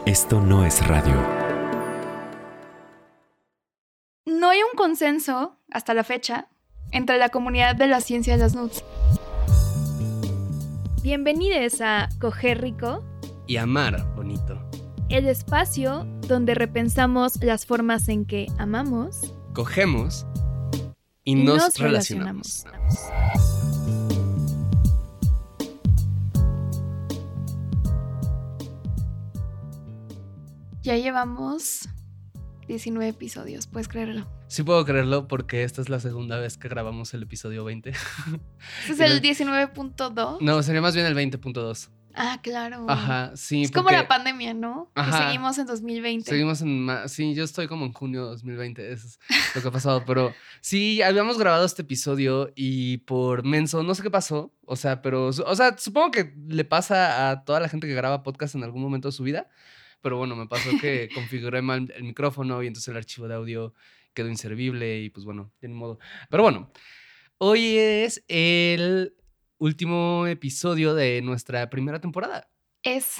Esto no es radio. No hay un consenso, hasta la fecha, entre la comunidad de la ciencia de las nudes. Bienvenidos a Coger Rico y Amar Bonito, el espacio donde repensamos las formas en que amamos, cogemos y nos relacionamos. Ya llevamos 19 episodios, ¿puedes creerlo? Sí puedo creerlo porque esta es la segunda vez que grabamos el episodio 20. ¿Este es el 19.2? No, sería más bien el 20.2. Ah, claro. Ajá, sí. Es como la pandemia, ¿no? Ajá. Que seguimos en 2020. Seguimos en... Sí, yo estoy como en junio de 2020, eso es lo que ha pasado. Pero sí, habíamos grabado este episodio y por menso, no sé qué pasó. O sea, supongo que le pasa a toda la gente que graba podcast en algún momento de su vida. Pero bueno, me pasó que configuré mal el micrófono y entonces el archivo de audio quedó inservible y pues bueno, de modo. Pero bueno, hoy es el último episodio de nuestra primera temporada. Es.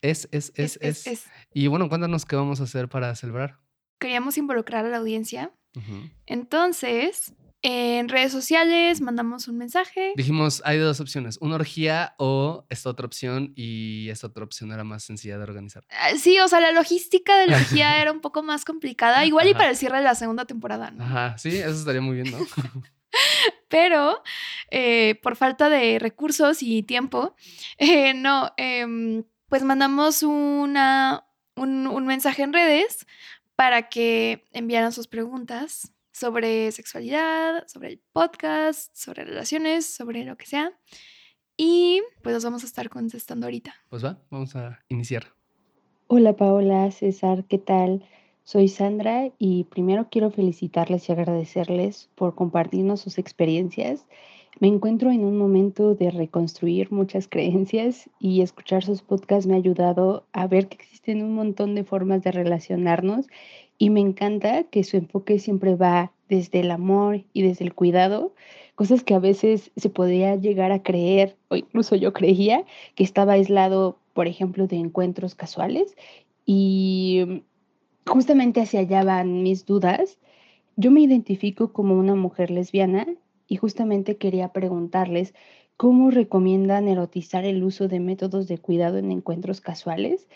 Y bueno, cuéntanos qué vamos a hacer para celebrar. Queríamos involucrar a la audiencia. Uh-huh. Entonces, en redes sociales mandamos un mensaje. Dijimos, hay dos opciones, una orgía o esta otra opción, y esta otra opción era más sencilla de organizar. Sí, o sea, la logística de la orgía era un poco más complicada, igual. Ajá. Y para el cierre de la segunda temporada, ¿no? Ajá, sí, eso estaría muy bien, ¿no? Pero por falta de recursos y tiempo, pues mandamos un mensaje en redes para que enviaran sus preguntas sobre sexualidad, sobre el podcast, sobre relaciones, sobre lo que sea. Y pues los vamos a estar contestando ahorita. Pues va, vamos a iniciar. Hola Paola, César, ¿qué tal? Soy Sandra y primero quiero felicitarles y agradecerles por compartirnos sus experiencias. Me encuentro en un momento de reconstruir muchas creencias y escuchar sus podcasts me ha ayudado a ver que existen un montón de formas de relacionarnos y me encanta que su enfoque siempre va desde el amor y desde el cuidado, cosas que a veces se podía llegar a creer o incluso yo creía que estaba aislado, por ejemplo, de encuentros casuales y justamente hacia allá van mis dudas. Yo me identifico como una mujer lesbiana y justamente quería preguntarles cómo recomiendan erotizar el uso de métodos de cuidado en encuentros casuales.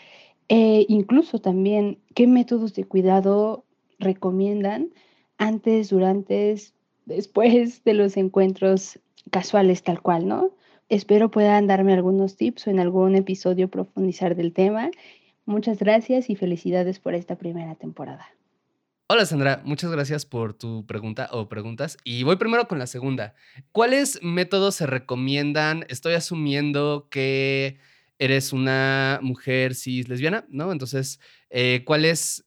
Incluso también, ¿qué métodos de cuidado recomiendan antes, durante, después de los encuentros casuales tal cual, ¿no? Espero puedan darme algunos tips o en algún episodio profundizar del tema. Muchas gracias y felicidades por esta primera temporada. Hola Sandra, muchas gracias por tu pregunta o preguntas. Y voy primero con la segunda. ¿Cuáles métodos se recomiendan? Estoy asumiendo que eres una mujer cis lesbiana, ¿no? Entonces, ¿cuáles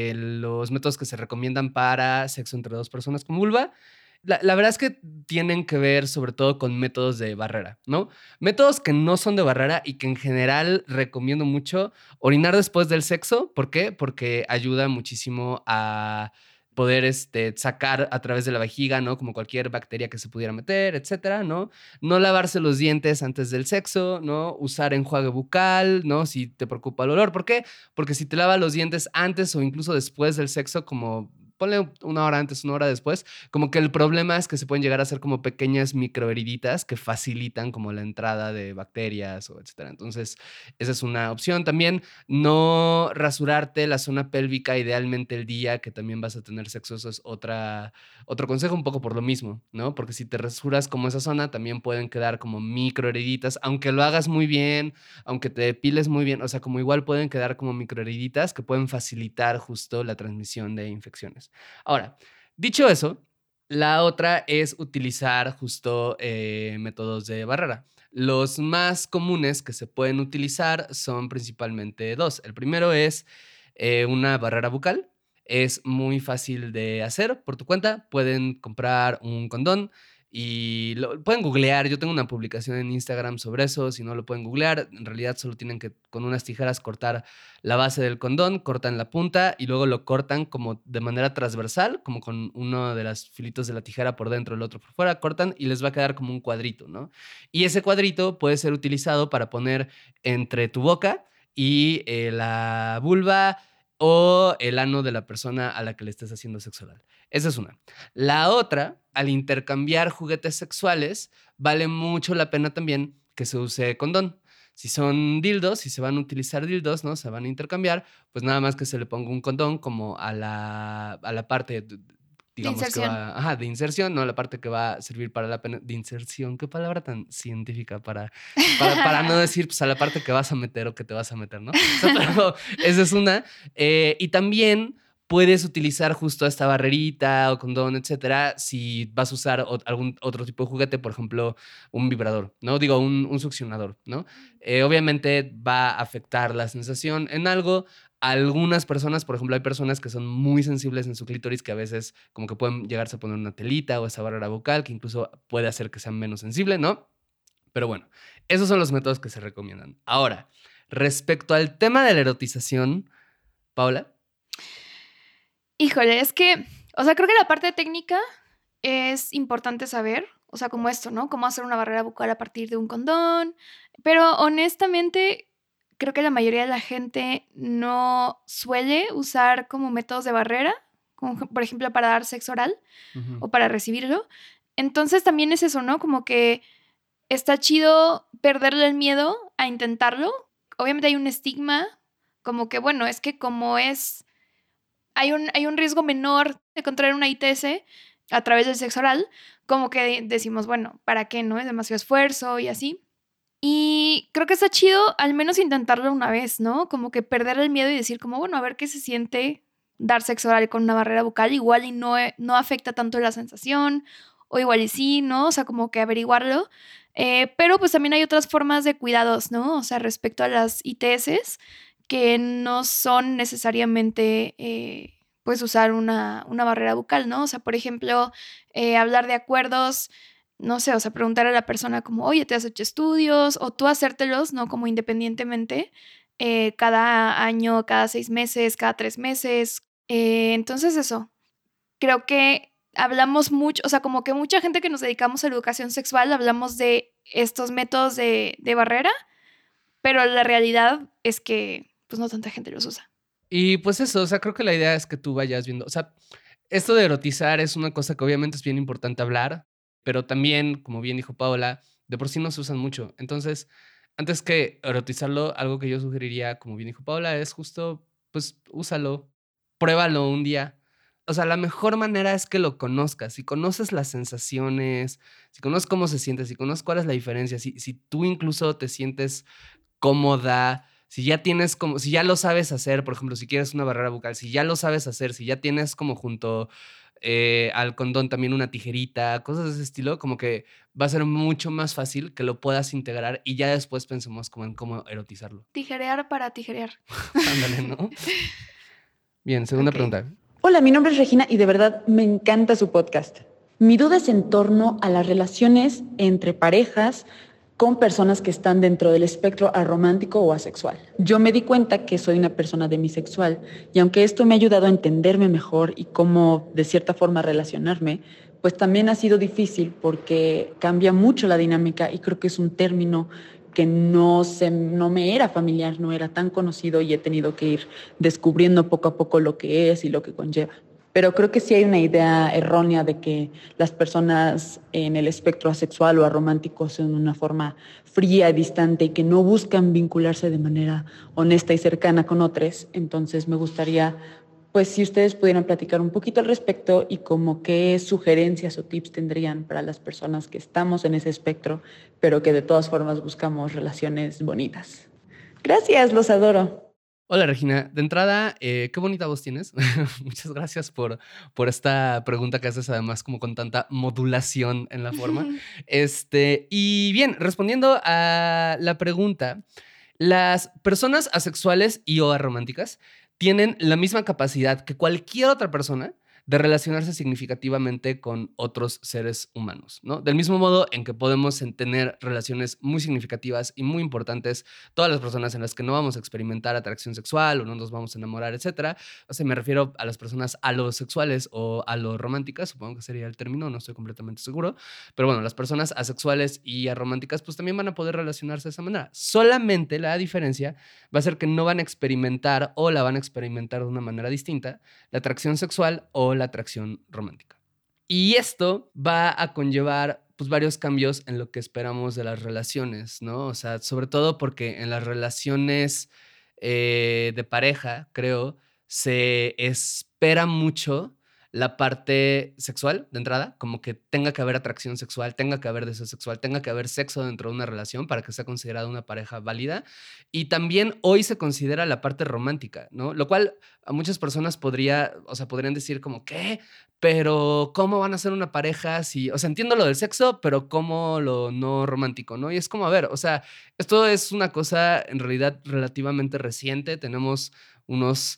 los métodos que se recomiendan para sexo entre dos personas con vulva? La verdad es que tienen que ver sobre todo con métodos de barrera, ¿no? Métodos que no son de barrera y que en general recomiendo mucho. Orinar después del sexo. ¿Por qué? Porque ayuda muchísimo a poder sacar a través de la vejiga, ¿no? Como cualquier bacteria que se pudiera meter, etcétera, ¿no? No lavarse los dientes antes del sexo, ¿no? Usar enjuague bucal, ¿no? Si te preocupa el olor. ¿Por qué? Porque si te lavas los dientes antes o incluso después del sexo, como... ponle una hora antes, una hora después, como que el problema es que se pueden llegar a hacer como pequeñas microheriditas que facilitan como la entrada de bacterias o etcétera. Entonces, esa es una opción. También no rasurarte la zona pélvica idealmente el día que también vas a tener sexo. Eso es otro consejo, un poco por lo mismo, ¿no? Porque si te rasuras como esa zona, también pueden quedar como microheriditas, aunque lo hagas muy bien, aunque te depiles muy bien, o sea, como igual pueden quedar como microheriditas que pueden facilitar justo la transmisión de infecciones. Ahora, dicho eso, la otra es utilizar justo métodos de barrera. Los más comunes que se pueden utilizar son principalmente dos. El primero es una barrera bucal. Es muy fácil de hacer por tu cuenta. Pueden comprar un condón y lo pueden googlear. Yo tengo una publicación en Instagram sobre eso. Si no lo pueden googlear, en realidad solo tienen que con unas tijeras cortar la base del condón, cortan la punta y luego lo cortan como de manera transversal, como con uno de los filitos de la tijera por dentro, el otro por fuera, cortan y les va a quedar como un cuadrito, ¿no? Y ese cuadrito puede ser utilizado para poner entre tu boca y la vulva o el ano de la persona a la que le estés haciendo sexo oral. Esa es una. La otra, al intercambiar juguetes sexuales, vale mucho la pena también que se use condón. Si son dildos, si se van a utilizar dildos, ¿no? Se van a intercambiar, pues nada más que se le ponga un condón como a la parte, digamos, que inserción. va, ajá, de inserción, ¿no? La parte que va a servir para de inserción. Qué palabra tan científica para no decir, pues, a la parte que vas a meter o que te vas a meter, ¿no? O sea, pero esa es una. Y también puedes utilizar justo esta barrerita o condón, etcétera, si vas a usar algún otro tipo de juguete, por ejemplo, un vibrador, ¿no? Digo, un succionador, ¿no? Obviamente va a afectar la sensación en algo. Algunas personas, por ejemplo, hay personas que son muy sensibles en su clítoris que a veces como que pueden llegarse a poner una telita o esa barrera vocal que incluso puede hacer que sean menos sensibles, ¿no? Pero bueno, esos son los métodos que se recomiendan. Ahora, respecto al tema de la erotización, Paula. Híjole, es que, o sea, creo que la parte técnica es importante saber, o sea, como esto, ¿no? Cómo hacer una barrera bucal a partir de un condón. Pero honestamente, creo que la mayoría de la gente no suele usar como métodos de barrera, como por ejemplo para dar sexo oral o para recibirlo. Entonces también es eso, ¿no? Como que está chido perderle el miedo a intentarlo. Obviamente hay un estigma, como que, bueno, es que como es, hay un riesgo menor de contraer una ITS a través del sexo oral, como que decimos, bueno, ¿para qué, no? Es demasiado esfuerzo y así. Y creo que está chido al menos intentarlo una vez, ¿no? Como que perder el miedo y decir como, bueno, a ver qué se siente dar sexo oral con una barrera bucal, igual y no afecta tanto la sensación, o igual y sí, ¿no? O sea, como que averiguarlo. Pero pues también hay otras formas de cuidados, ¿no? O sea, respecto a las ITS, que no son necesariamente, pues, usar una barrera bucal, ¿no? O sea, por ejemplo, hablar de acuerdos, no sé, o sea, preguntar a la persona como, oye, ¿te has hecho estudios? O tú hacértelos, ¿no? Como independientemente, cada año, cada 6 meses, cada 3 meses. Entonces eso, creo que hablamos mucho, o sea, como que mucha gente que nos dedicamos a la educación sexual hablamos de estos métodos de barrera, pero la realidad es que pues no tanta gente los usa. Y pues eso, o sea, creo que la idea es que tú vayas viendo, o sea, esto de erotizar es una cosa que obviamente es bien importante hablar, pero también, como bien dijo Paola, de por sí no se usan mucho. Entonces, antes que erotizarlo, algo que yo sugeriría, como bien dijo Paola, es justo, pues, úsalo, pruébalo un día. O sea, la mejor manera es que lo conozcas. Si conoces las sensaciones, si conoces cómo se siente, si conoces cuál es la diferencia, si tú incluso te sientes cómoda, si ya tienes como, si ya lo sabes hacer, por ejemplo, si quieres una barrera bucal, si ya lo sabes hacer, si ya tienes como junto al condón también una tijerita, cosas de ese estilo, como que va a ser mucho más fácil que lo puedas integrar y ya después pensemos como en cómo erotizarlo. Tijerear para tijerear. Ándale, ¿no? Bien, segunda Ok. pregunta. Hola, mi nombre es Regina y de verdad me encanta su podcast. Mi duda es en torno a las relaciones entre parejas con personas que están dentro del espectro aromántico o asexual. Yo me di cuenta que soy una persona demisexual y aunque esto me ha ayudado a entenderme mejor y cómo de cierta forma relacionarme, pues también ha sido difícil porque cambia mucho la dinámica y creo que es un término que no me era familiar, no era tan conocido y he tenido que ir descubriendo poco a poco lo que es y lo que conlleva. Pero creo que sí hay una idea errónea de que las personas en el espectro asexual o aromántico son de una forma fría, distante y que no buscan vincularse de manera honesta y cercana con otros. Entonces me gustaría, pues, si ustedes pudieran platicar un poquito al respecto y como qué sugerencias o tips tendrían para las personas que estamos en ese espectro, pero que de todas formas buscamos relaciones bonitas. Gracias, los adoro. Hola Regina, de entrada, qué bonita voz tienes. Muchas gracias por esta pregunta que haces además como con tanta modulación en la forma. Y bien, respondiendo a la pregunta, las personas asexuales y o arománticas tienen la misma capacidad que cualquier otra persona de relacionarse significativamente con otros seres humanos, ¿no? Del mismo modo en que podemos tener relaciones muy significativas y muy importantes, todas las personas en las que no vamos a experimentar atracción sexual o no nos vamos a enamorar, etcétera. O sea, me refiero a las personas alosexuales o alorománticas, supongo que sería el término, no estoy completamente seguro, pero bueno, las personas asexuales y arománticas pues también van a poder relacionarse de esa manera. Solamente la diferencia va a ser que no van a experimentar o la van a experimentar de una manera distinta la atracción sexual o la atracción romántica. Y esto va a conllevar pues, varios cambios en lo que esperamos de las relaciones, ¿no? O sea, sobre todo porque en las relaciones de pareja, creo, se espera mucho la parte sexual de entrada, como que tenga que haber atracción sexual, tenga que haber deseo sexual, tenga que haber sexo dentro de una relación para que sea considerada una pareja válida. Y también hoy se considera la parte romántica, ¿no? Lo cual a muchas personas podrían decir como, ¿qué? Pero ¿cómo van a ser una pareja si, o sea, entiendo lo del sexo, pero ¿cómo lo no romántico, no? Y es como, a ver, o sea, esto es una cosa en realidad relativamente reciente. Tenemos unos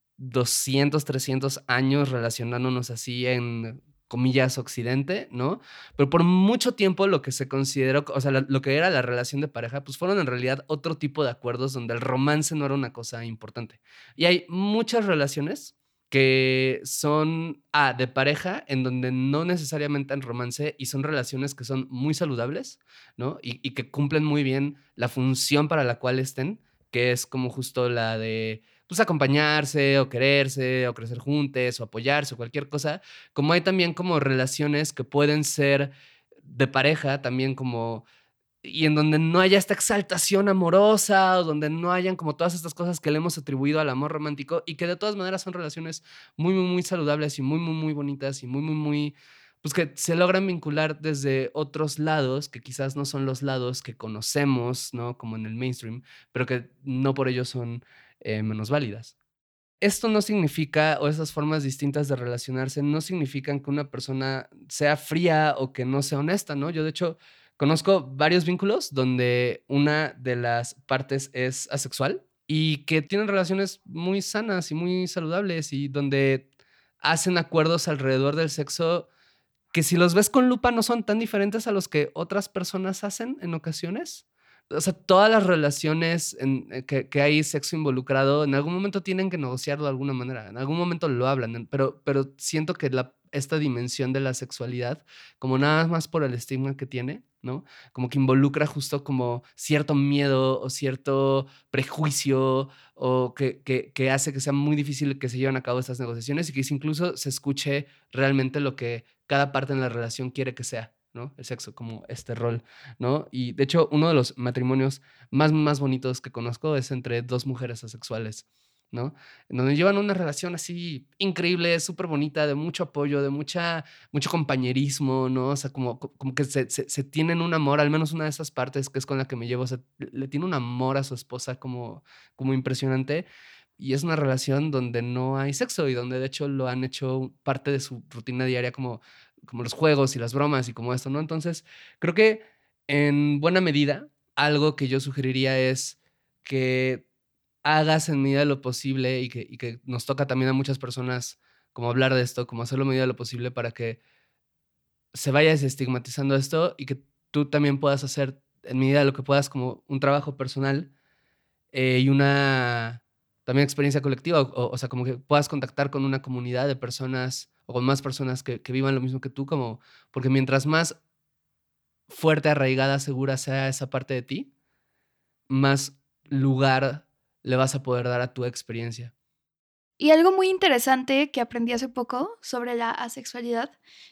200, 300 años relacionándonos así en comillas occidente, ¿no? Pero por mucho tiempo lo que se consideró, o sea, lo que era la relación de pareja, pues fueron en realidad otro tipo de acuerdos donde el romance no era una cosa importante. Y hay muchas relaciones que son de pareja en donde no necesariamente hay romance y son relaciones que son muy saludables, ¿no? Y que cumplen muy bien la función para la cual estén, que es como justo la de pues acompañarse o quererse o crecer juntos o apoyarse o cualquier cosa, como hay también como relaciones que pueden ser de pareja, también como y en donde no haya esta exaltación amorosa o donde no hayan como todas estas cosas que le hemos atribuido al amor romántico y que de todas maneras son relaciones muy, muy, muy saludables y muy, muy, muy bonitas y muy, muy, muy, pues que se logran vincular desde otros lados que quizás no son los lados que conocemos, ¿no? Como en el mainstream, pero que no por ello son menos válidas. Esto no significa, o esas formas distintas de relacionarse, no significan que una persona sea fría o que no sea honesta, ¿no? Yo, de hecho, conozco varios vínculos donde una de las partes es asexual y que tienen relaciones muy sanas y muy saludables y donde hacen acuerdos alrededor del sexo que si los ves con lupa no son tan diferentes a los que otras personas hacen en ocasiones. O sea, todas las relaciones que hay sexo involucrado, en algún momento tienen que negociarlo de alguna manera, en algún momento lo hablan, pero siento que esta dimensión de la sexualidad, como nada más por el estigma que tiene, ¿no? Como que involucra justo como cierto miedo o cierto prejuicio o que hace que sea muy difícil que se lleven a cabo estas negociaciones y que incluso se escuche realmente lo que cada parte en la relación quiere que sea, ¿no? El sexo como este rol, ¿no? Y de hecho, uno de los matrimonios más bonitos que conozco es entre dos mujeres asexuales, ¿no? En donde llevan una relación así increíble, súper bonita, de mucho apoyo, de mucho compañerismo, ¿no? O sea, como que se tienen un amor, al menos una de esas partes que es con la que me llevo, o sea, le tiene un amor a su esposa como impresionante. Y es una relación donde no hay sexo y donde de hecho lo han hecho parte de su rutina diaria como los juegos y las bromas y como esto, ¿no? Entonces, creo que en buena medida, algo que yo sugeriría es que hagas en medida de lo posible y que nos toca también a muchas personas como hablar de esto, como hacerlo en medida de lo posible para que se vaya desestigmatizando esto y que tú también puedas hacer en medida de lo que puedas como un trabajo personal y una también experiencia colectiva, o sea, como que puedas contactar con una comunidad de personas o con más personas que vivan lo mismo que tú, como, porque mientras más fuerte, arraigada, segura sea esa parte de ti, más lugar le vas a poder dar a tu experiencia. Y algo muy interesante que aprendí hace poco sobre la asexualidad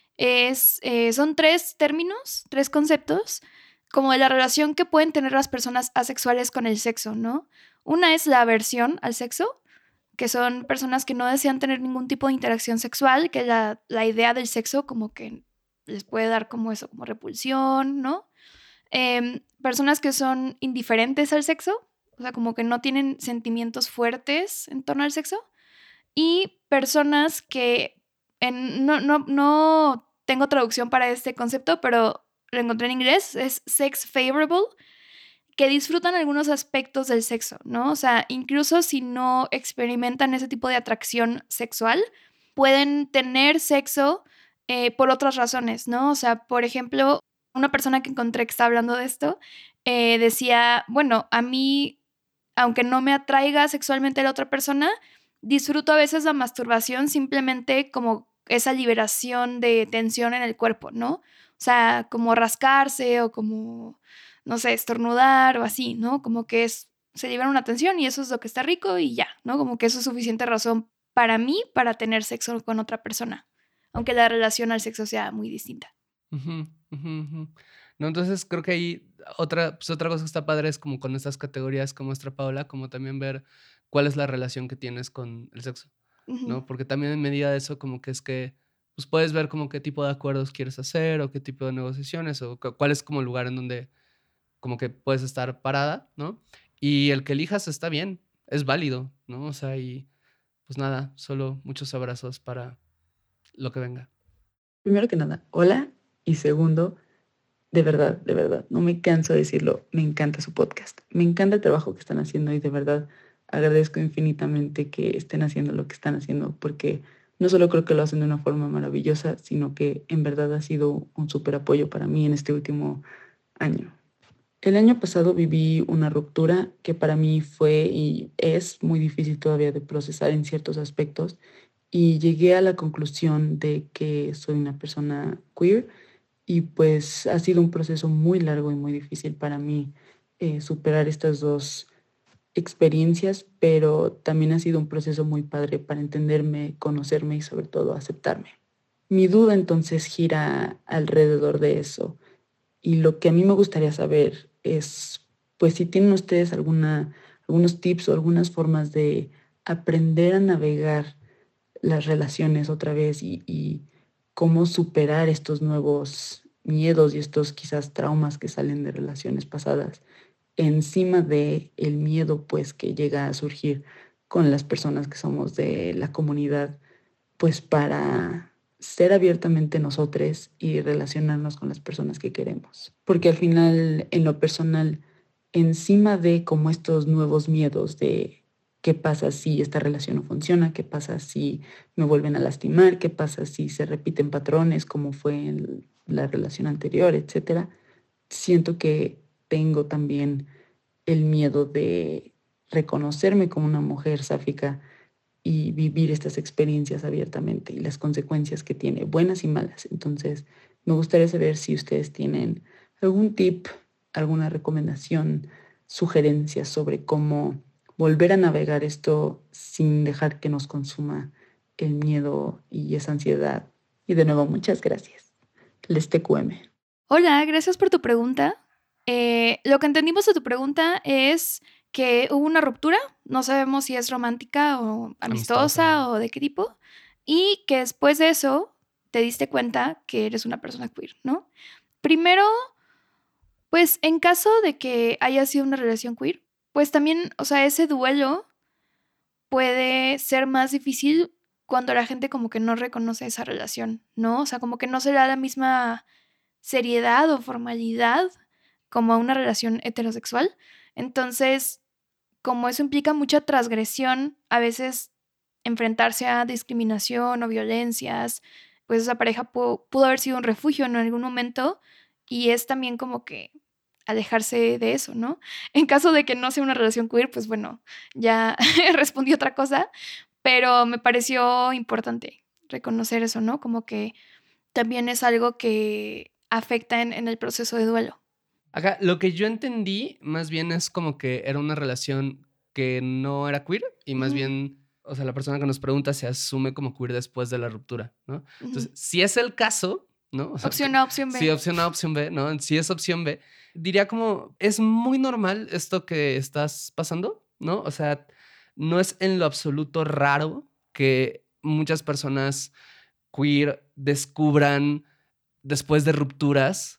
son 3 términos, 3 conceptos, como de la relación que pueden tener las personas asexuales con el sexo, ¿no? Una es la aversión al sexo, que son personas que no desean tener ningún tipo de interacción sexual, que la idea del sexo como que les puede dar como eso, como repulsión, ¿no? Personas que son indiferentes al sexo, o sea, como que no tienen sentimientos fuertes en torno al sexo. Y personas que no tengo traducción para este concepto, pero lo encontré en inglés, es sex favorable, que disfrutan algunos aspectos del sexo, ¿no? O sea, incluso si no experimentan ese tipo de atracción sexual, pueden tener sexo por otras razones, ¿no? O sea, por ejemplo, una persona que encontré que está hablando de esto decía, bueno, a mí, aunque no me atraiga sexualmente a la otra persona, disfruto a veces la masturbación simplemente como esa liberación de tensión en el cuerpo, ¿no? O sea, como rascarse o como, no sé, estornudar o así, ¿no? Como que se libera una tensión y eso es lo que está rico y ya, ¿no? Como que eso es suficiente razón para mí para tener sexo con otra persona, aunque la relación al sexo sea muy distinta. Ujú, ujú, ujú. No, entonces creo que ahí otra cosa que está padre es como con estas categorías como muestra Paola, como también ver cuál es la relación que tienes con el sexo, Ujú. ¿no? Porque también en medida de eso como que es que pues puedes ver como qué tipo de acuerdos quieres hacer o qué tipo de negociaciones o cuál es como el lugar en donde como que puedes estar parada, ¿no? Y el que elijas está bien, es válido, ¿no? O sea, y pues nada, solo muchos abrazos para lo que venga. Primero que nada, hola. Y segundo, de verdad, no me canso de decirlo, me encanta su podcast. Me encanta el trabajo que están haciendo y de verdad agradezco infinitamente que estén haciendo lo que están haciendo porque no solo creo que lo hacen de una forma maravillosa, sino que en verdad ha sido un súper apoyo para mí en este último año. El año pasado viví una ruptura que para mí fue y es muy difícil todavía de procesar en ciertos aspectos y llegué a la conclusión de que soy una persona queer y pues ha sido un proceso muy largo y muy difícil para mí superar estas dos experiencias, pero también ha sido un proceso muy padre para entenderme, conocerme y sobre todo aceptarme. Mi duda entonces gira alrededor de eso y lo que a mí me gustaría saber es, pues si tienen ustedes algunos tips o algunas formas de aprender a navegar las relaciones otra vez y cómo superar estos nuevos miedos y estos quizás traumas que salen de relaciones pasadas, encima de el miedo pues que llega a surgir con las personas que somos de la comunidad, pues para ser abiertamente nosotros y relacionarnos con las personas que queremos. Porque al final, en lo personal, encima de como estos nuevos miedos de qué pasa si esta relación no funciona, qué pasa si me vuelven a lastimar, qué pasa si se repiten patrones como fue en la relación anterior, etcétera, siento que tengo también el miedo de reconocerme como una mujer sáfica y vivir estas experiencias abiertamente y las consecuencias que tiene, buenas y malas. Entonces, me gustaría saber si ustedes tienen algún tip, alguna recomendación, sugerencias sobre cómo volver a navegar esto sin dejar que nos consuma el miedo y esa ansiedad. Y de nuevo, muchas gracias. Les TQM. Hola, gracias por tu pregunta. Lo que entendimos de tu pregunta es que hubo una ruptura, no sabemos si es romántica o amistosa o de qué tipo, y que después de eso te diste cuenta que eres una persona queer, ¿no? Primero, pues en caso de que haya sido una relación queer, pues también, o sea, ese duelo puede ser más difícil cuando la gente como que no reconoce esa relación, ¿no? O sea, como que no se le da la misma seriedad o formalidad como a una relación heterosexual. Entonces, como eso implica mucha transgresión, a veces enfrentarse a discriminación o violencias, pues esa pareja pudo haber sido un refugio en algún momento y es también como que alejarse de eso, ¿no? En caso de que no sea una relación queer, pues bueno, ya respondí otra cosa, pero me pareció importante reconocer eso, ¿no? Como que también es algo que afecta en el proceso de duelo. Acá, lo que yo entendí más bien es como que era una relación que no era queer y más Ujú, bien, o sea, la persona que nos pregunta se asume como queer después de la ruptura, ¿no? ujú. Entonces, si es el caso, ¿no? O sea, Opción A, opción si B. opción A, opción B, ¿no? Si es opción B, diría como, es muy normal esto que estás pasando, ¿no? O sea, no es en lo absoluto raro que muchas personas queer descubran después de rupturas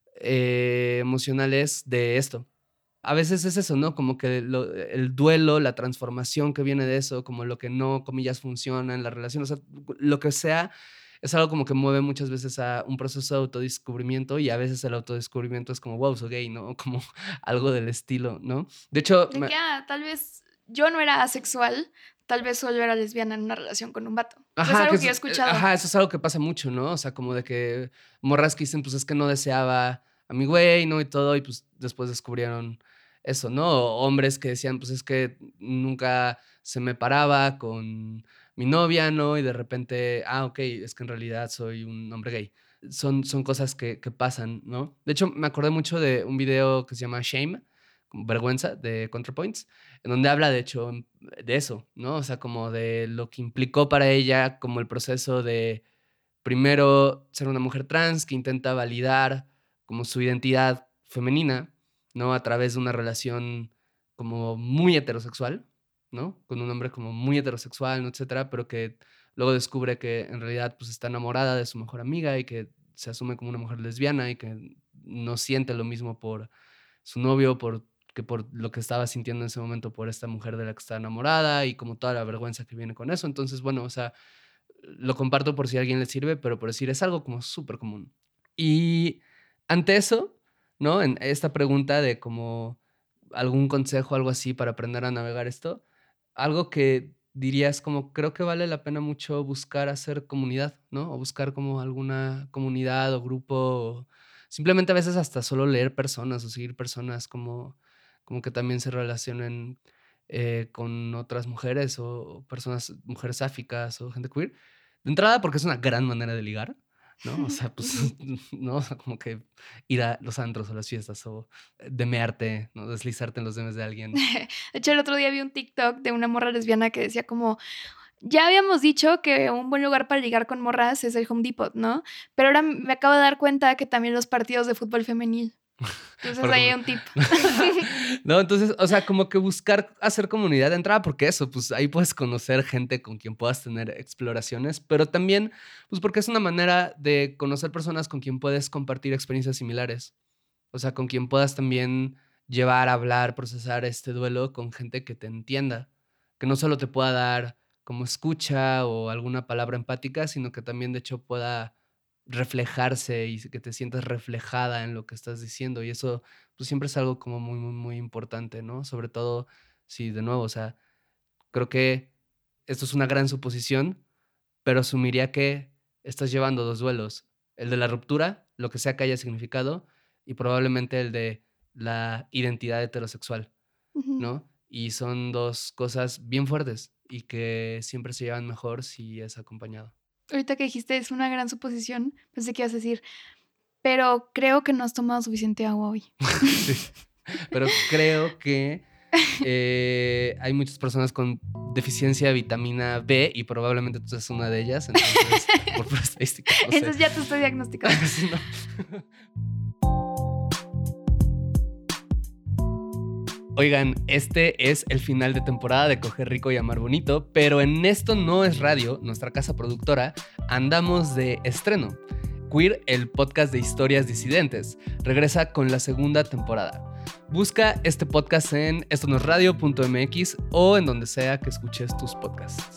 emocionales de esto. A veces es eso, ¿no? Como que el duelo, la transformación que viene de eso, como lo que no, comillas, funciona en la relación, o sea, lo que sea, es algo como que mueve muchas veces a un proceso de autodescubrimiento y a veces el autodescubrimiento es como, wow, soy gay, ¿no? Como algo del estilo, ¿no? De hecho, De que, tal vez yo no era asexual, tal vez solo era lesbiana en una relación con un vato. Ajá, Es algo que que yo he escuchado. Ajá, eso es algo que pasa mucho, ¿no? O sea, como de que morras que dicen, pues es que no deseaba a mi güey, ¿no? Y todo, y pues después descubrieron eso, ¿no? O hombres que decían, pues es que nunca se me paraba con mi novia, ¿no? Y de repente, ok, es que en realidad soy un hombre gay. Son cosas que pasan, ¿no? De hecho, me acordé mucho de un video que se llama Shame, como vergüenza, de ContraPoints, en donde habla, de hecho, de eso, ¿no? O sea, como de lo que implicó para ella, como el proceso de primero ser una mujer trans que intenta validar como su identidad femenina, ¿no? A través de una relación como muy heterosexual, ¿no? Con un hombre como muy heterosexual, ¿no? Etcétera, pero que luego descubre que en realidad pues está enamorada de su mejor amiga y que se asume como una mujer lesbiana y que no siente lo mismo por su novio, por lo que estaba sintiendo en ese momento por esta mujer de la que está enamorada y como toda la vergüenza que viene con eso. Entonces, bueno, o sea, lo comparto por si a alguien le sirve, pero por decir, es algo como súper común. Y ante eso, ¿no? En esta pregunta de como algún consejo, algo así para aprender a navegar esto, algo que dirías como creo que vale la pena mucho buscar hacer comunidad, ¿no? O buscar como alguna comunidad o grupo, o simplemente a veces hasta solo leer personas o seguir personas como que también se relacionen con otras mujeres o personas, mujeres sáficas o gente queer. De entrada, porque es una gran manera de ligar, ¿no? O sea, pues, ¿no? O sea, como que ir a los antros o las fiestas o demearte, ¿no? Deslizarte en los demes de alguien. De hecho, el otro día vi un TikTok de una morra lesbiana que decía como, ya habíamos dicho que un buen lugar para ligar con morras es el Home Depot, ¿no? Pero ahora me acabo de dar cuenta que también los partidos de fútbol femenil. Entonces ahí hay un tip. No, entonces, o sea, como que buscar hacer comunidad de entrada, porque eso, pues ahí puedes conocer gente con quien puedas tener exploraciones, pero también, pues porque es una manera de conocer personas con quien puedes compartir experiencias similares. O sea, con quien puedas también llevar, hablar, procesar este duelo con gente que te entienda, que no solo te pueda dar como escucha o alguna palabra empática, sino que también de hecho pueda reflejarse y que te sientas reflejada en lo que estás diciendo. Y eso pues siempre es algo como muy, muy, muy importante, ¿no? Sobre todo si de nuevo, o sea, creo que esto es una gran suposición, pero asumiría que estás llevando dos duelos, el de la ruptura, lo que sea que haya significado, y probablemente el de la identidad heterosexual, Ujú. ¿no? Y son dos cosas bien fuertes y que siempre se llevan mejor si es acompañado. Ahorita que dijiste es una gran suposición, pensé que ibas a decir, pero creo que no has tomado suficiente agua hoy. Sí. Pero creo que hay muchas personas con deficiencia de vitamina B y probablemente tú seas una de ellas, entonces, por pura estadística, no sé. Entonces ya te estoy diagnosticando. Sí, no. Oigan, este es el final de temporada de Coger Rico y Amar Bonito, pero en Esto No Es Radio, nuestra casa productora, andamos de estreno. Queer, el podcast de historias disidentes, regresa con la segunda temporada. Busca este podcast en estonosradio.mx o en donde sea que escuches tus podcasts.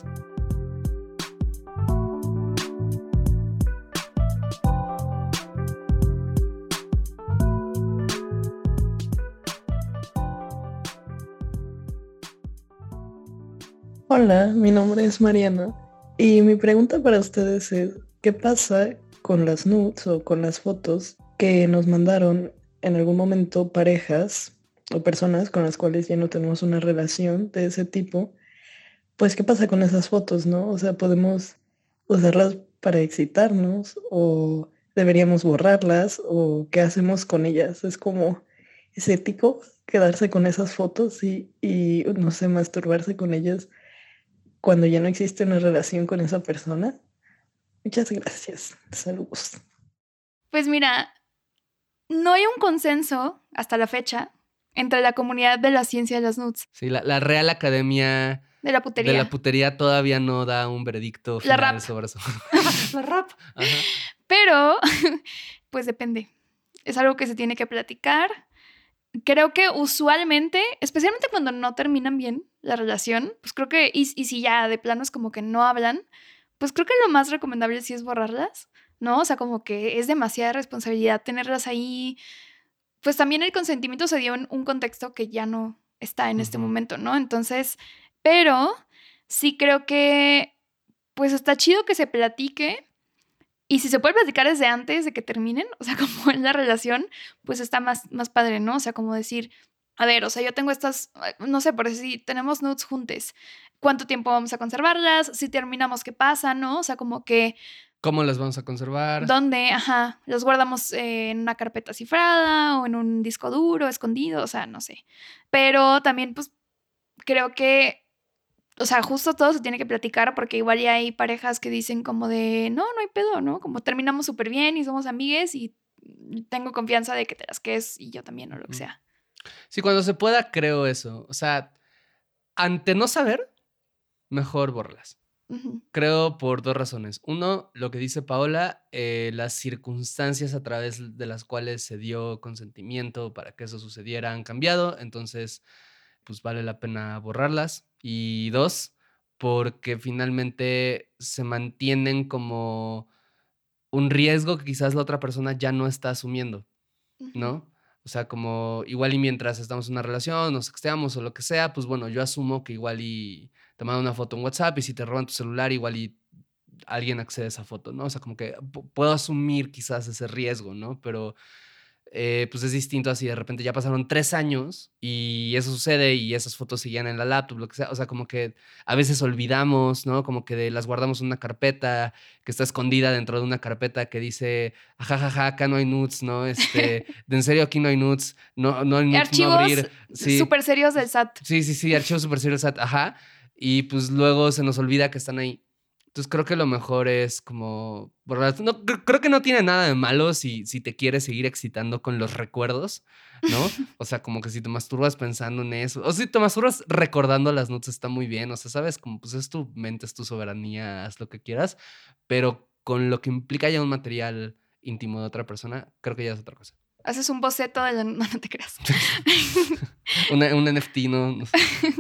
Hola, mi nombre es Mariana y mi pregunta para ustedes es, ¿qué pasa con las nudes o con las fotos que nos mandaron en algún momento parejas o personas con las cuales ya no tenemos una relación de ese tipo? Pues, ¿qué pasa con esas fotos, no? O sea, ¿podemos usarlas para excitarnos o deberíamos borrarlas o qué hacemos con ellas? Es como, ¿es ético quedarse con esas fotos y no sé, masturbarse con ellas cuando ya no existe una relación con esa persona? Muchas gracias. Saludos. Pues mira, no hay un consenso hasta la fecha entre la comunidad de la ciencia de las nudes, Sí, la Real Academia de la de la putería. putería todavía no da un veredicto La final rap. sobre eso. La rap. Ajá. Pero, pues depende. Es algo que se tiene que platicar. Creo que usualmente, especialmente cuando no terminan bien la relación, pues creo que, y si ya de plano es como que no hablan, pues creo que lo más recomendable sí es borrarlas, ¿no? O sea, como que es demasiada responsabilidad tenerlas ahí. Pues también el consentimiento se dio en un contexto que ya no está en este Ujú. momento, ¿no? Entonces, pero sí creo que pues está chido que se platique. Y si se puede platicar desde antes de que terminen, o sea, como en la relación, pues está más padre, ¿no? O sea, como decir, a ver, o sea, yo tengo estas, no sé, por si tenemos nudes juntes, ¿cuánto tiempo vamos a conservarlas? Si terminamos, ¿qué pasa, no? O sea, como que, ¿Cómo las vamos a conservar? ¿dónde? Ajá, los guardamos en una carpeta cifrada o en un disco duro, escondido, o sea, no sé. Pero también, pues, creo que o sea, justo todo se tiene que platicar porque igual ya hay parejas que dicen como de, no hay pedo, ¿no? Como terminamos súper bien y somos amigues y tengo confianza de que te las quedes y yo también o lo que sea. Sí, cuando se pueda, creo eso. O sea, ante no saber, mejor borlas. Ujú. Creo por dos razones. Uno, lo que dice Paola, las circunstancias a través de las cuales se dio consentimiento para que eso sucediera han cambiado, entonces pues vale la pena borrarlas. Y dos, porque finalmente se mantienen como un riesgo que quizás la otra persona ya no está asumiendo, Ujú. ¿no? O sea, como igual y mientras estamos en una relación, nos sexteamos o lo que sea, pues bueno, yo asumo que igual y te mando una foto en WhatsApp y si te roban tu celular, igual y alguien accede a esa foto, ¿no? O sea, como que puedo asumir quizás ese riesgo, ¿no? Pero pues es distinto así, de repente ya pasaron 3 años y eso sucede y esas fotos seguían en la laptop, lo que sea, o sea, como que a veces olvidamos, ¿no? Como que las guardamos en una carpeta que está escondida dentro de una carpeta que dice, jajaja, acá no hay nudes, ¿no? De en serio aquí no hay nudes, no hay nudes, no Archivos abrir, sí, súper serios del SAT. sí, archivos super serios, ajá, y pues luego se nos olvida que están ahí. Entonces creo que lo mejor es como borrar. No, creo que no tiene nada de malo si te quieres seguir excitando con los recuerdos, ¿no? O sea, como que si te masturbas pensando en eso, o si te masturbas recordando las notas está muy bien, o sea, sabes, como pues es tu mente, es tu soberanía, haz lo que quieras, pero con lo que implica ya un material íntimo de otra persona, creo que ya es otra cosa. Haces un boceto de no te creas. Un NFT, no sé.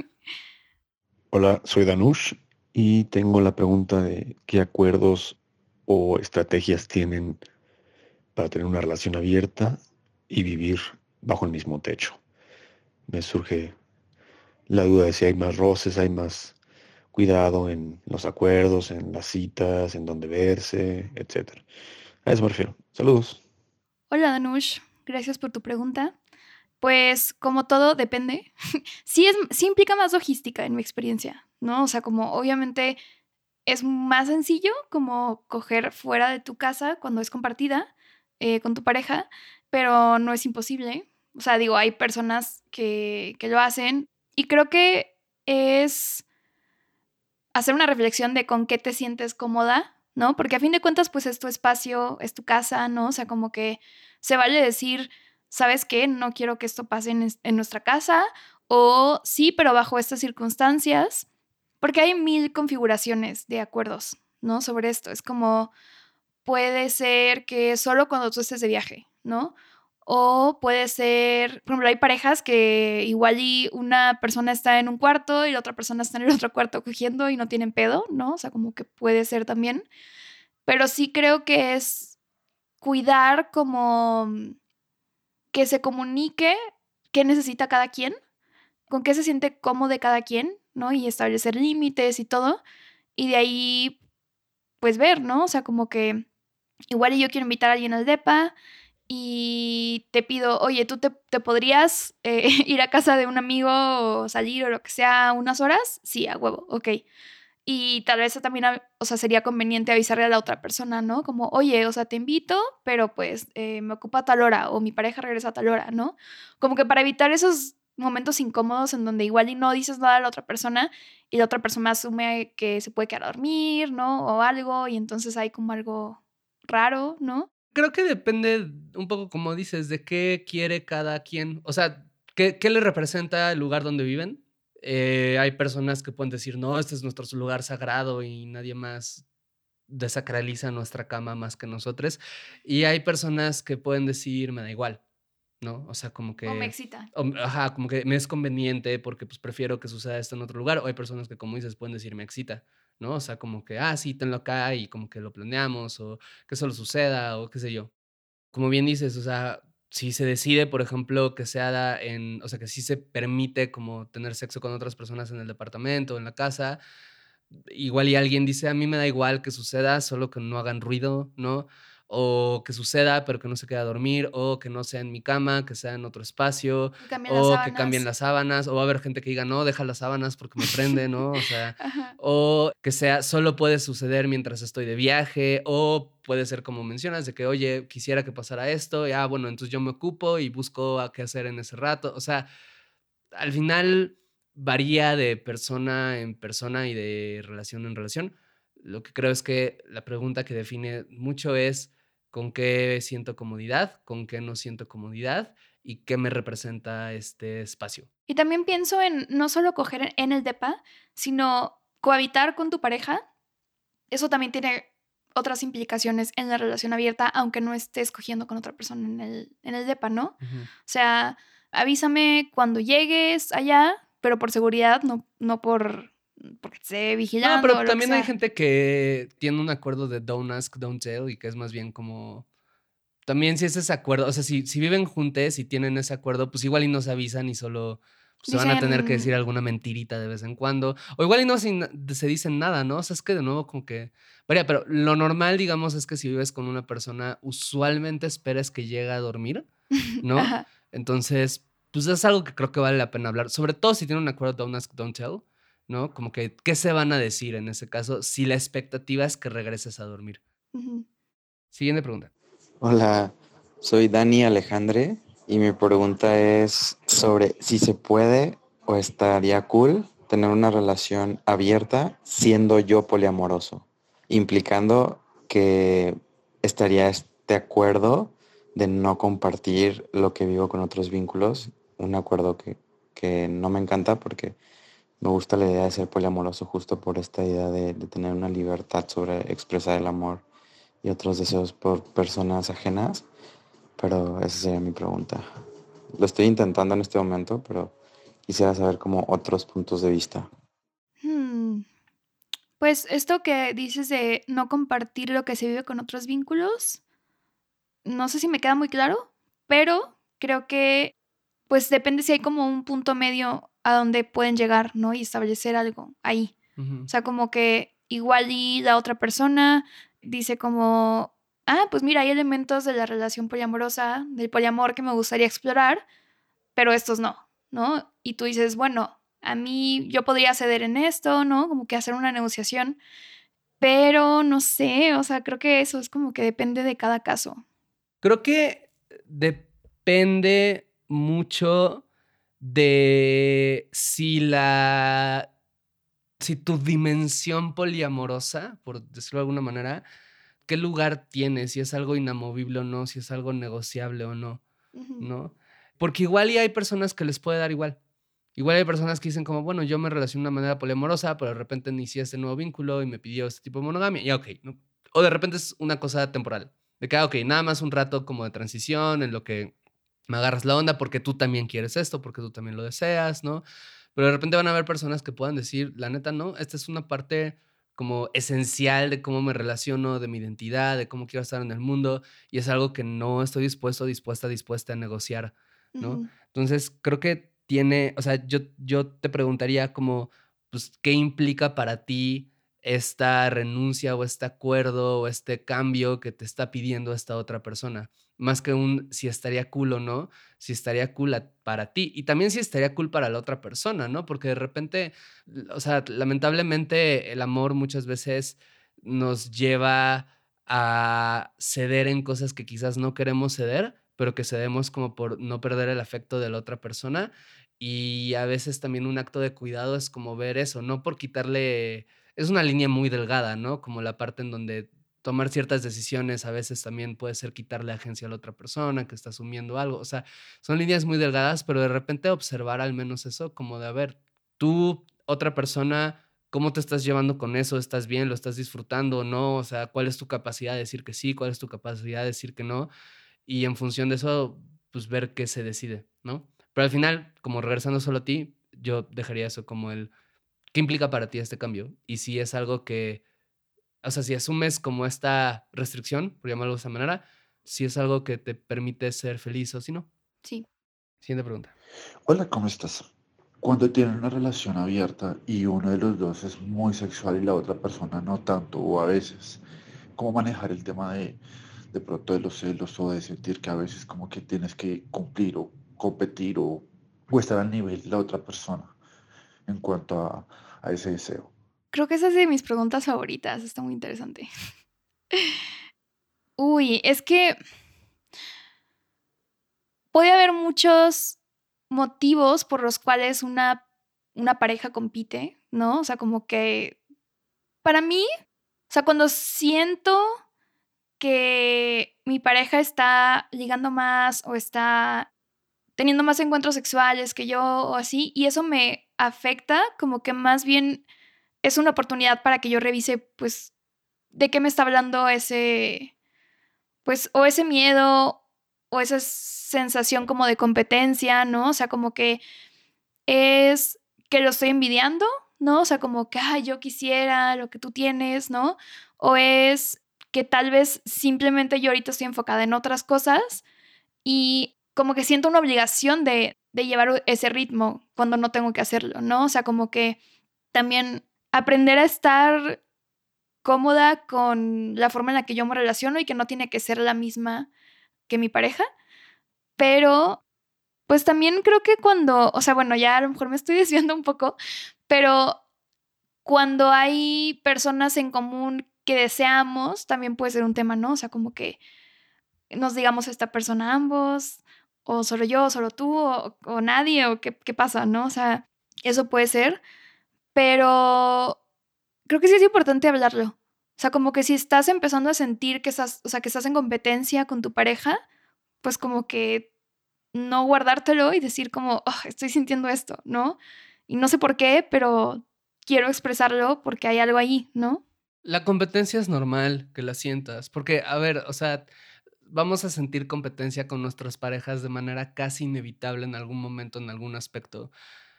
Hola, soy Danush y tengo la pregunta de qué acuerdos o estrategias tienen para tener una relación abierta y vivir bajo el mismo techo. Me surge la duda de si hay más roces, hay más cuidado en los acuerdos, en las citas, en dónde verse, etc. A eso me refiero. Saludos. Hola, Danush. Gracias por tu pregunta. Pues como todo depende. Sí implica más logística en mi experiencia, ¿no? O sea, como obviamente es más sencillo como coger fuera de tu casa cuando es compartida con tu pareja, pero no es imposible. O sea, digo, hay personas que lo hacen y creo que es hacer una reflexión de con qué te sientes cómoda, ¿no? Porque a fin de cuentas, pues es tu espacio, es tu casa, ¿no? O sea, como que se vale decir, ¿sabes qué? No quiero que esto pase en nuestra casa, o sí, pero bajo estas circunstancias, porque hay 1000 configuraciones de acuerdos, ¿no? Sobre esto. Es como, puede ser que solo cuando tú estés de viaje, ¿no? O puede ser, por ejemplo, hay parejas que igual y una persona está en un cuarto y la otra persona está en el otro cuarto cogiendo y no tienen pedo, ¿no? O sea, como que puede ser también. Pero sí creo que es cuidar como que se comunique qué necesita cada quien, con qué se siente cómodo cada quien, ¿no? Y establecer límites y todo. Y de ahí, pues ver, ¿no? O sea, como que igual y yo quiero invitar a alguien al depa y te pido, oye, ¿tú te podrías ir a casa de un amigo o salir o lo que sea unas horas? Sí, a huevo, ok. Y tal vez también, o sea, sería conveniente avisarle a la otra persona, ¿no? Como, oye, o sea, te invito, pero pues me ocupa a tal hora o mi pareja regresa a tal hora, ¿no? Como que para evitar esos momentos incómodos en donde igual y no dices nada a la otra persona y la otra persona asume que se puede quedar a dormir, ¿no? O algo y entonces hay como algo raro, ¿no? Creo que depende un poco, como dices, de qué quiere cada quien. O sea, qué le representa el lugar donde viven. Hay personas que pueden decir, no, este es nuestro lugar sagrado y nadie más desacraliza nuestra cama más que nosotros. Y hay personas que pueden decir, me da igual, ¿no? O sea, como O me que, excita. ajá, como que me es conveniente porque pues prefiero que suceda esto en otro lugar. O hay personas que, como dices, pueden decir, me excita, ¿no? O sea, como que, sí, tenlo acá y como que lo planeamos o que solo suceda o qué sé yo. Como bien dices, o sea, si se decide, por ejemplo, que se haga o sea, que sí se permite como tener sexo con otras personas en el departamento o en la casa, igual y alguien dice, a mí me da igual que suceda, solo que no hagan ruido, ¿no? O que suceda, pero que no se quede a dormir, o que no sea en mi cama, que sea en otro espacio, Que cambien las o que cambien sábanas. las sábanas, o va a haber gente que diga, no, deja las sábanas porque me prende, ¿no? O sea, Ajá. o que sea, solo puede suceder mientras estoy de viaje, o puede ser como mencionas, de que, oye, quisiera que pasara esto, y bueno, entonces yo me ocupo y busco a qué hacer en ese rato. O sea, al final varía de persona en persona y de relación en relación. Lo que creo es que la pregunta que define mucho es con qué siento comodidad, con qué no siento comodidad y qué me representa este espacio. Y también pienso en no solo coger en el depa, sino cohabitar con tu pareja. Eso también tiene otras implicaciones en la relación abierta, aunque no estés cogiendo con otra persona en el depa, ¿no? Ujú. O sea, avísame cuando llegues allá, pero por seguridad, no porque te esté No, vigilando pero o lo que también hay sea. gente que tiene un acuerdo de don't ask, don't tell y que es más bien como... También si es ese acuerdo, o sea, si viven juntos y tienen ese acuerdo, pues igual y no se avisan y solo pues, se van a tener que decir Dicen, alguna mentirita de vez en cuando. O igual y no se dicen nada, ¿no? O sea, es que de nuevo como que... Varía, pero lo normal, digamos, es que si vives con una persona, usualmente esperas que llegue a dormir, ¿no? ajá. Entonces, pues es algo que creo que vale la pena hablar. Sobre todo si tienen un acuerdo don't ask, don't tell, ¿no? Como que, ¿qué se van a decir en ese caso si la expectativa es que regreses a dormir? Ujú. Siguiente pregunta. Hola, soy Dani Alejandre y mi pregunta es sobre si se puede o estaría cool tener una relación abierta siendo yo poliamoroso, implicando que estaría este acuerdo de no compartir lo que vivo con otros vínculos, un acuerdo que no me encanta porque me gusta la idea de ser poliamoroso justo por esta idea de tener una libertad sobre expresar el amor y otros deseos por personas ajenas, pero esa sería mi pregunta. Lo estoy intentando en este momento, pero quisiera saber como otros puntos de vista. Hmm. Pues esto que dices de no compartir lo que se vive con otros vínculos, no sé si me queda muy claro, pero creo que pues depende si hay como un punto medio a donde pueden llegar, ¿no? Y establecer algo ahí. O Ujú. sea, como que igual y la otra persona dice como, pues mira, hay elementos de la relación poliamorosa, del poliamor que me gustaría explorar, pero estos no, ¿no? Y tú dices, bueno, a mí yo podría ceder en esto, ¿no? Como que hacer una negociación, pero no sé, o sea, creo que eso es como que depende de cada caso. Creo que depende mucho de si tu dimensión poliamorosa, por decirlo de alguna manera, qué lugar tiene, si es algo inamovible o no, si es algo negociable o no, Ujú, ¿no? Porque igual y hay personas que les puede dar igual. Igual hay personas que dicen como, bueno, yo me relaciono de una manera poliamorosa, pero de repente inicié este nuevo vínculo y me pidió este tipo de monogamia. Y ok, ¿no? O de repente es una cosa temporal. De que, ok, nada más un rato como de transición en lo que me agarras la onda porque tú también quieres esto, porque tú también lo deseas, ¿no? Pero de repente van a haber personas que puedan decir, la neta, no, esta es una parte como esencial de cómo me relaciono, de mi identidad, de cómo quiero estar en el mundo, y es algo que no estoy dispuesta a negociar, ¿no? ujú. Entonces, creo que tiene, o sea, yo te preguntaría como, pues, ¿qué implica para ti esta renuncia o este acuerdo o este cambio que te está pidiendo esta otra persona? Más que un si estaría cool o no, si estaría cool para ti y también si estaría cool para la otra persona, ¿no? Porque de repente, o sea, lamentablemente el amor muchas veces nos lleva a ceder en cosas que quizás no queremos ceder, pero que cedemos como por no perder el afecto de la otra persona. Y a veces también un acto de cuidado es como ver eso, no por quitarle, es una línea muy delgada, ¿no? Como la parte en donde tomar ciertas decisiones a veces también puede ser quitarle agencia a la otra persona que está asumiendo algo. O sea, son líneas muy delgadas, pero de repente observar al menos eso, como de, a ver, tú, otra persona, ¿cómo te estás llevando con eso? ¿Estás bien? ¿Lo estás disfrutando o no? O sea, ¿cuál es tu capacidad de decir que sí? ¿Cuál es tu capacidad de decir que no? Y en función de eso, pues ver qué se decide, ¿no? Pero al final, como regresando solo a ti, yo dejaría eso como ¿qué implica para ti este cambio? Y si es algo que, o sea, si asumes como esta restricción, por llamarlo de esa manera, si es algo que te permite ser feliz o si no. Sí. Siguiente pregunta. Hola, ¿cómo estás? Cuando tienen una relación abierta y uno de los dos es muy sexual y la otra persona no tanto, o a veces, ¿cómo manejar el tema de pronto de los celos o de sentir que a veces como que tienes que cumplir o competir o estar al nivel de la otra persona en cuanto a ese deseo? Creo que esa es de mis preguntas favoritas. Está muy interesante. Uy, es que puede haber muchos motivos por los cuales una pareja compite, ¿no? O sea, como que para mí, o sea, cuando siento que mi pareja está ligando más o está teniendo más encuentros sexuales que yo o así, y eso me afecta, como que más bien es una oportunidad para que yo revise, pues, de qué me está hablando ese, pues, o ese miedo o esa sensación como de competencia, ¿no? O sea, como que es que lo estoy envidiando, ¿no? O sea, como que, ay, yo quisiera lo que tú tienes, ¿no? O es que tal vez simplemente yo ahorita estoy enfocada en otras cosas y como que siento una obligación de llevar ese ritmo cuando no tengo que hacerlo, ¿no? O sea, como que también aprender a estar cómoda con la forma en la que yo me relaciono y que no tiene que ser la misma que mi pareja, pero pues también creo que cuando, o sea, bueno, ya a lo mejor me estoy desviando un poco, pero cuando hay personas en común que deseamos, también puede ser un tema, ¿no? O sea, como que nos digamos a esta persona ambos, o solo yo, o solo tú, o nadie, o qué pasa, ¿no? O sea, eso puede ser, pero creo que sí es importante hablarlo. O sea, como que si estás empezando a sentir que estás, o sea, que estás en competencia con tu pareja, pues como que no guardártelo y decir como: "Ah, estoy sintiendo esto", ¿no? Y no sé por qué, pero quiero expresarlo porque hay algo ahí, ¿no? La competencia es normal que la sientas, porque, a ver, o sea, vamos a sentir competencia con nuestras parejas de manera casi inevitable en algún momento, en algún aspecto.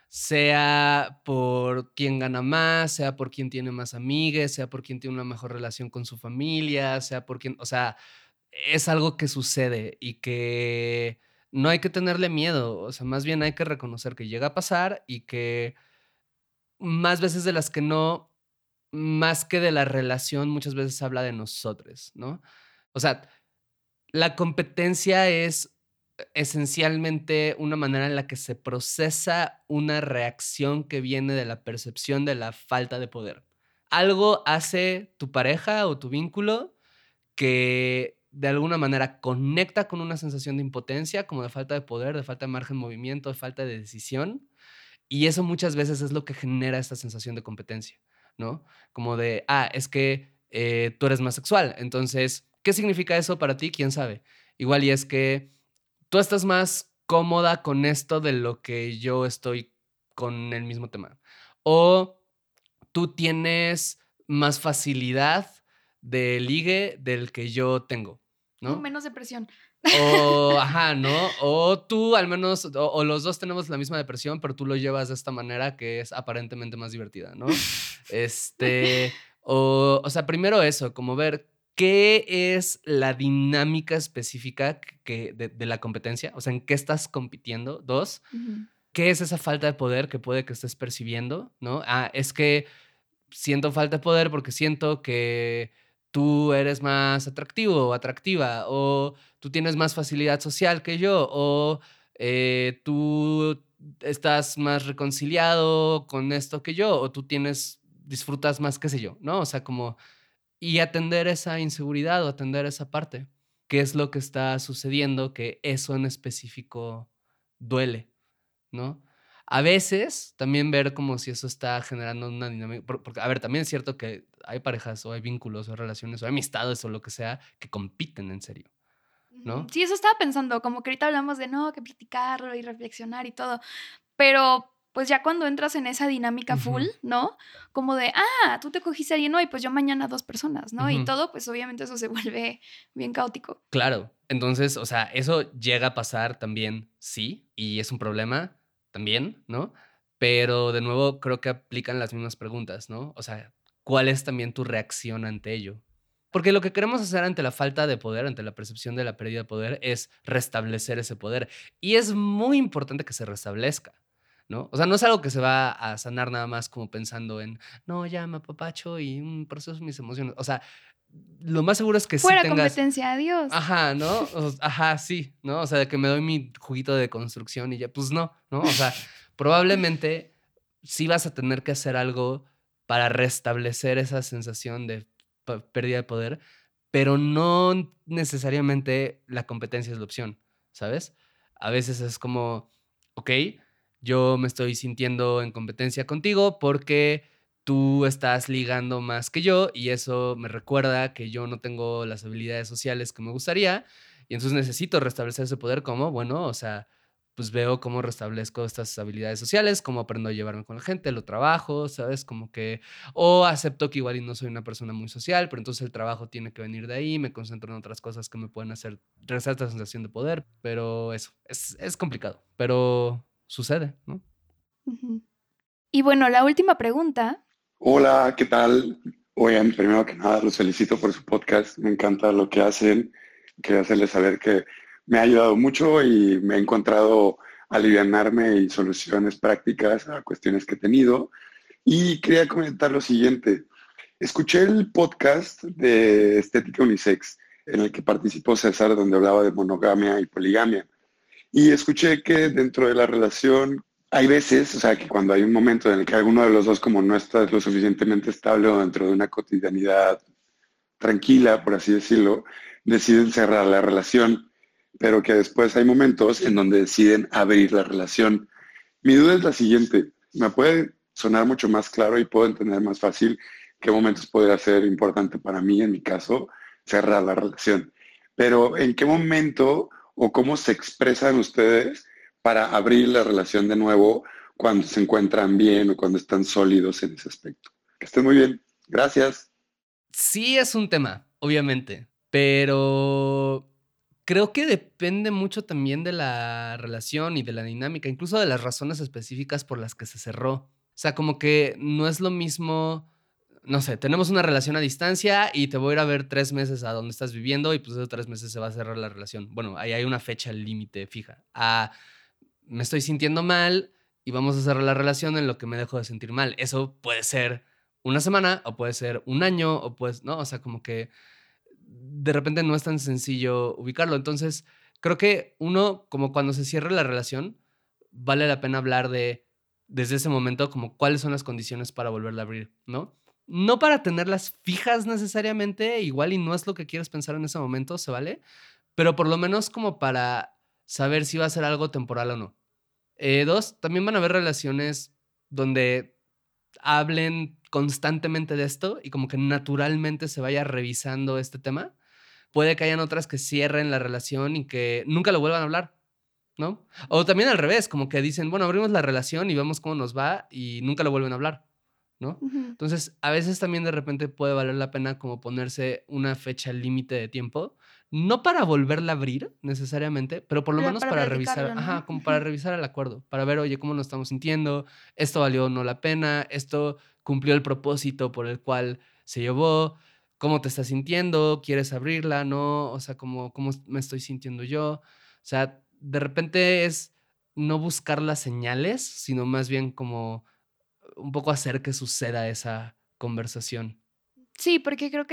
Sea por quién gana más, sea por quién tiene más amigues, sea por quién tiene una mejor relación con su familia, sea por quién, o sea, es algo que sucede y que no hay que tenerle miedo, o sea, más bien hay que reconocer que llega a pasar y que más veces de las que no, más que de la relación, muchas veces habla de nosotros, ¿no? O sea, la competencia es esencialmente una manera en la que se procesa una reacción que viene de la percepción de la falta de poder. Algo hace tu pareja o tu vínculo que de alguna manera conecta con una sensación de impotencia, como de falta de poder, de falta de margen de movimiento, de falta de decisión, y eso muchas veces es lo que genera esta sensación de competencia, ¿no? Como de, es que tú eres más sexual. Entonces, ¿qué significa eso para ti? ¿Quién sabe? Igual y es que tú estás más cómoda con esto de lo que yo estoy con el mismo tema. O tú tienes más facilidad de ligue del que yo tengo, ¿no? Menos depresión. O, ajá, ¿no? O tú al menos, o los dos tenemos la misma depresión, pero tú lo llevas de esta manera que es aparentemente más divertida, ¿no? O sea, primero eso, como ver qué es la dinámica específica de la competencia, o sea, en qué estás compitiendo. Dos, Ujú. ¿qué es esa falta de poder que puede que estés percibiendo, ¿no? Es que siento falta de poder porque siento que tú eres más atractivo o atractiva, o tú tienes más facilidad social que yo, o tú estás más reconciliado con esto que yo, o tú disfrutas más, qué sé yo, ¿no? O sea, como, y atender esa inseguridad o atender esa parte. ¿Qué es lo que está sucediendo? Que eso en específico duele, ¿no? A veces también ver como si eso está generando una dinámica, porque, a ver, también es cierto que hay parejas o hay vínculos o relaciones o hay amistades o lo que sea que compiten en serio, Ujú. ¿no? Sí, eso estaba pensando, como que ahorita hablamos de no, que platicarlo y reflexionar y todo, pero pues ya cuando entras en esa dinámica full, Ujú, ¿no? Como de, tú te cogiste a alguien hoy, pues yo mañana 2 personas, ¿no? Y ujú. todo, pues obviamente eso se vuelve bien caótico. Claro, entonces, o sea, eso llega a pasar también, sí, y es un problema también, ¿no? Pero de nuevo creo que aplican las mismas preguntas, ¿no? O sea, ¿cuál es también tu reacción ante ello? Porque lo que queremos hacer ante la falta de poder, ante la percepción de la pérdida de poder, es restablecer ese poder. Y es muy importante que se restablezca, ¿no? O sea, no es algo que se va a sanar nada más como pensando en, no, ya me apapacho y proceso mis emociones. O sea, lo más seguro es que sí Fuera tengas, competencia, adiós. ajá, ¿no? Ajá, sí, ¿no? O sea, de que me doy mi juguito de construcción y ya, pues no, ¿no? O sea, probablemente sí vas a tener que hacer algo para restablecer esa sensación de pérdida de poder, pero no necesariamente la competencia es la opción, ¿sabes? A veces es como, ok, yo me estoy sintiendo en competencia contigo porque tú estás ligando más que yo y eso me recuerda que yo no tengo las habilidades sociales que me gustaría y entonces necesito restablecer ese poder como, bueno, o sea, pues veo cómo restablezco estas habilidades sociales, cómo aprendo a llevarme con la gente, lo trabajo, ¿sabes? Como que, o acepto que igual y no soy una persona muy social, pero entonces el trabajo tiene que venir de ahí, me concentro en otras cosas que me pueden hacer regresar esta sensación de poder, pero eso, es complicado, pero sucede, ¿no? Ujú. Y bueno, la última pregunta. Hola, ¿qué tal? Oigan, primero que nada, los felicito por su podcast. Me encanta lo que hacen. Quería hacerles saber que me ha ayudado mucho y me he encontrado alivianarme y soluciones prácticas a cuestiones que he tenido. Y quería comentar lo siguiente. Escuché el podcast de Estética Unisex en el que participó César, donde hablaba de monogamia y poligamia. Y escuché que dentro de la relación hay veces, o sea, que cuando hay un momento en el que alguno de los dos como no está lo suficientemente estable o dentro de una cotidianidad tranquila, por así decirlo, deciden cerrar la relación, pero que después hay momentos en donde deciden abrir la relación. Mi duda es la siguiente, me puede sonar mucho más claro y puedo entender más fácil qué momentos podría ser importante para mí, en mi caso, cerrar la relación. Pero ¿en qué momento o cómo se expresan ustedes para abrir la relación de nuevo cuando se encuentran bien o cuando están sólidos en ese aspecto? Que estén muy bien. Gracias. Sí es un tema, obviamente, pero creo que depende mucho también de la relación y de la dinámica, incluso de las razones específicas por las que se cerró. O sea, como que no es lo mismo, no sé, tenemos una relación a distancia y te voy a ir a ver 3 meses a donde estás viviendo y pues esos 3 meses se va a cerrar la relación. Bueno, ahí hay una fecha límite fija. Me estoy sintiendo mal y vamos a cerrar la relación en lo que me dejo de sentir mal. Eso puede ser una semana o puede ser un año o pues, ¿no? O sea, como que de repente no es tan sencillo ubicarlo. Entonces, creo que uno, como cuando se cierra la relación, vale la pena hablar desde ese momento, como cuáles son las condiciones para volverla a abrir, ¿no? No para tenerlas fijas necesariamente, igual y no es lo que quieres pensar en ese momento, se vale, pero por lo menos como para saber si va a ser algo temporal o no. Dos, también van a haber relaciones donde hablen constantemente de esto y como que naturalmente se vaya revisando este tema. Puede que hayan otras que cierren la relación y que nunca lo vuelvan a hablar, ¿no? O también al revés, como que dicen, bueno, abrimos la relación y vemos cómo nos va y nunca lo vuelven a hablar, ¿no? Ujú. Entonces, a veces también de repente puede valer la pena como ponerse una fecha límite de tiempo, no para volverla a abrir necesariamente, pero por lo Pero menos para para platicarlo, revisar, ¿no? ajá, como para revisar el acuerdo, para ver, oye, cómo nos estamos sintiendo, esto valió o no la pena, esto cumplió el propósito por el cual se llevó, cómo te estás sintiendo, quieres abrirla, ¿no? O sea, cómo me estoy sintiendo yo. O sea, de repente es no buscar las señales, sino más bien como un poco hacer que suceda esa conversación. Sí, porque creo que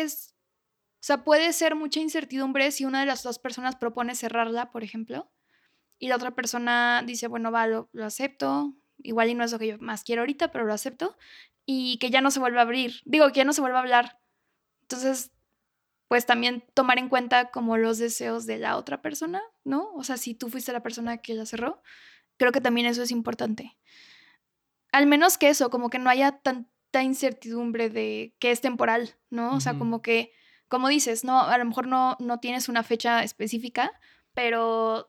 o sea, puede ser mucha incertidumbre si una de las dos personas propone cerrarla, por ejemplo, y la otra persona dice, bueno, va, lo acepto, igual y no es lo que yo más quiero ahorita, pero lo acepto, y que ya no se vuelva a abrir, digo, que ya no se vuelva a hablar. Entonces, pues también tomar en cuenta como los deseos de la otra persona, ¿no? O sea, si tú fuiste la persona que la cerró, creo que también eso es importante. Al menos que eso, como que no haya tanta incertidumbre de que es temporal, ¿no? O sea, como que, como dices, no, a lo mejor no tienes una fecha específica, pero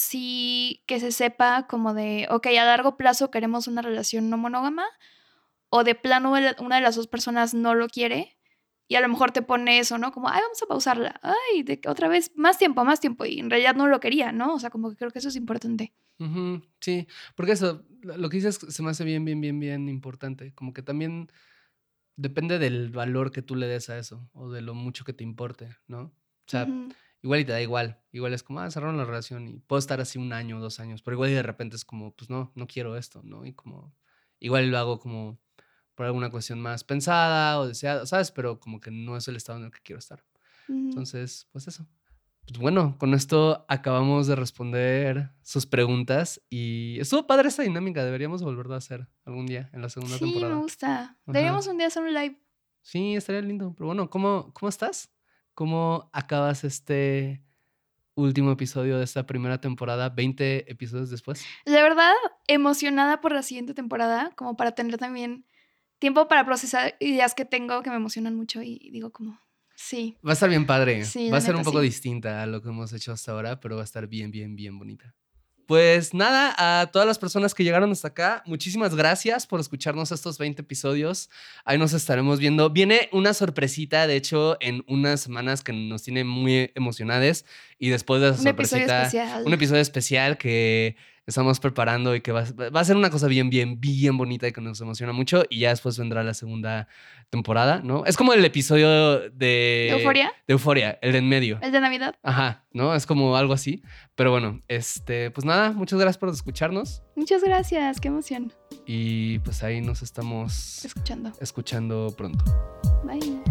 sí que se sepa como de, ok, a largo plazo queremos una relación no monógama, o de plano una de las dos personas no lo quiere, y a lo mejor te pone eso, ¿no? Como, ay, vamos a pausarla, ay, otra vez, más tiempo, y en realidad no lo quería, ¿no? O sea, como que creo que eso es importante. Ujú, sí, porque eso, lo que dices se me hace bien importante. Como que también depende del valor que tú le des a eso o de lo mucho que te importe, ¿no? O sea, Ujú. igual y te da igual. Igual es como, cerraron la relación y puedo estar así 1 año, 2 años, pero igual y de repente es como, pues no quiero esto, ¿no? Y como, igual lo hago como por alguna cuestión más pensada o deseada, ¿sabes? Pero como que no es el estado en el que quiero estar. Entonces, pues eso. Pues bueno, con esto acabamos de responder sus preguntas y estuvo padre esta dinámica. Deberíamos volverlo a hacer algún día en la segunda temporada. Sí, me gusta. Deberíamos un día hacer un live. Sí, estaría lindo. Pero bueno, ¿cómo estás? ¿Cómo acabas este último episodio de esta primera temporada, 20 episodios después? La verdad, emocionada por la siguiente temporada, como para tener también tiempo para procesar ideas que tengo que me emocionan mucho y digo como, sí. Va a estar bien padre. Sí, va a ser neta, un poco sí. distinta a lo que hemos hecho hasta ahora, pero va a estar bien, bien, bien bonita. Pues nada, a todas las personas que llegaron hasta acá, muchísimas gracias por escucharnos estos 20 episodios. Ahí nos estaremos viendo. Viene una sorpresita, de hecho, en unas semanas que nos tiene muy emocionadas. Y después de esa sorpresita, un episodio especial que estamos preparando y que va a ser una cosa bien, bien, bien bonita y que nos emociona mucho. Y ya después vendrá la segunda temporada, ¿no? Es como el episodio de ¿Euforia? De Euforia, el de en medio. El de Navidad. Ajá, ¿no? Es como algo así. Pero bueno, pues nada, muchas gracias por escucharnos. Muchas gracias, qué emoción. Y pues ahí nos estamos escuchando pronto. Bye.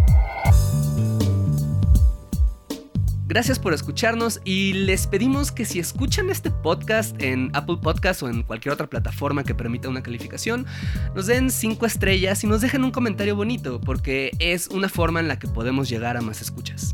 Gracias por escucharnos y les pedimos que si escuchan este podcast en Apple Podcast o en cualquier otra plataforma que permita una calificación, nos den 5 estrellas y nos dejen un comentario bonito, porque es una forma en la que podemos llegar a más escuchas.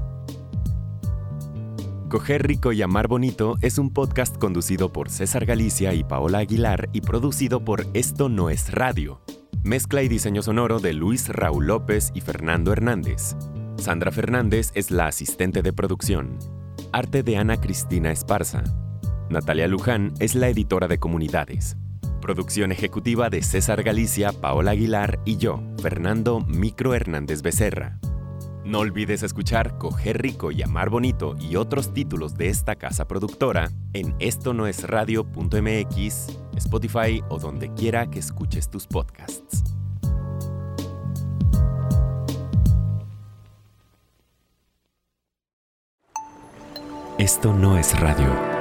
Coger Rico y Amar Bonito es un podcast conducido por César Galicia y Paola Aguilar y producido por Esto No Es Radio. Mezcla y diseño sonoro de Luis Raúl López y Fernando Hernández. Sandra Fernández es la asistente de producción. Arte de Ana Cristina Esparza. Natalia Luján es la editora de comunidades. Producción ejecutiva de César Galicia, Paola Aguilar y yo, Fernando Micro Hernández Becerra. No olvides escuchar Coger Rico y Amar Bonito y otros títulos de esta casa productora en estonoesradio.mx, Spotify o donde quiera que escuches tus podcasts. Esto no es radio.